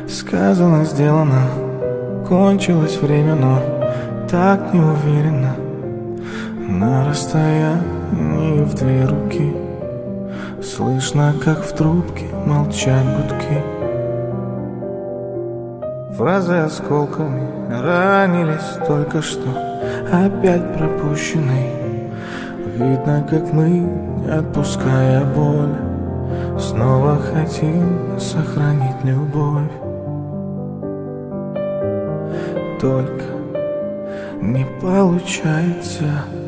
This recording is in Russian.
Сказано, сделано, кончилось время, но так неуверенно. На расстоянии в две руки слышно, как в трубке молчат гудки. Фразы осколками ранились только что, опять пропущенный. Видно, как мы, не отпуская боль, снова хотим сохранить любовь. Только не получается.